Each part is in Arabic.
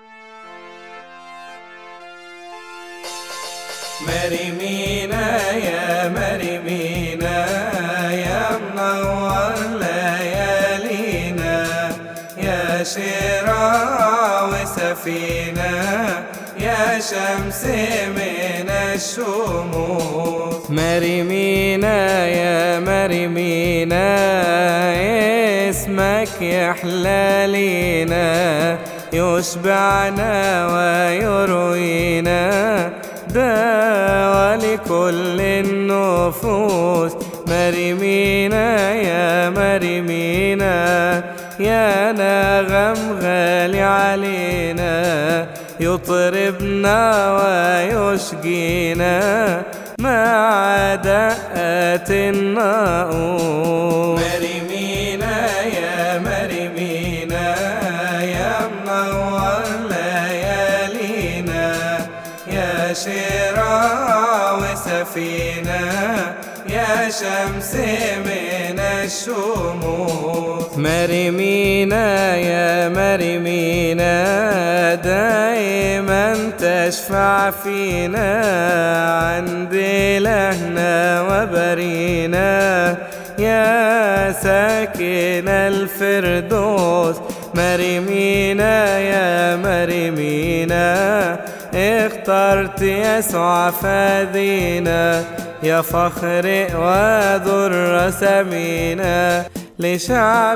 مريمينا يا مريمينا يا منور ليالينا، يا شراع وسفينة، يا شمس من الشموس. مريمينا يا مريمينا اسمك يحلى لينا، يشبعنا ويروينا دواء لكل النفوس. مريمينا يا مريمينا يا نغم غالي علينا، يطربنا ويشقينا مع دقات الناقوس. مريمينا يا مريمينا يا منور ليالينا، يا شراع وسفينة، يا شمس من الشموس. مريمينا يا مريمينا دائما تشفع فينا عند إلهنا وبرينا، يا ساكن الفردوس. مريمينا يا مريمينا اخترت يسوع فادينا، يا فخر وذر سمينا لشعب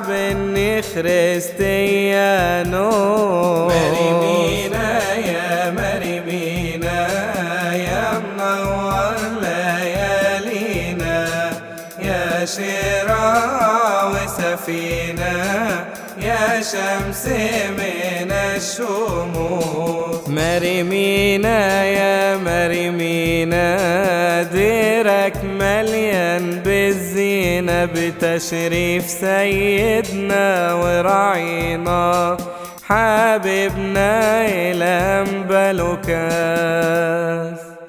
خريستيانو. مريمينا يا مريمينا يا منور ليالينا، يا شراع وسفينة، يا شمس من الشموس. مريمينا يا مريمينا ديرك مليان بالزينة، بتشريف سيدنا ورعينا حبيبنا إلى أنبلوكاس.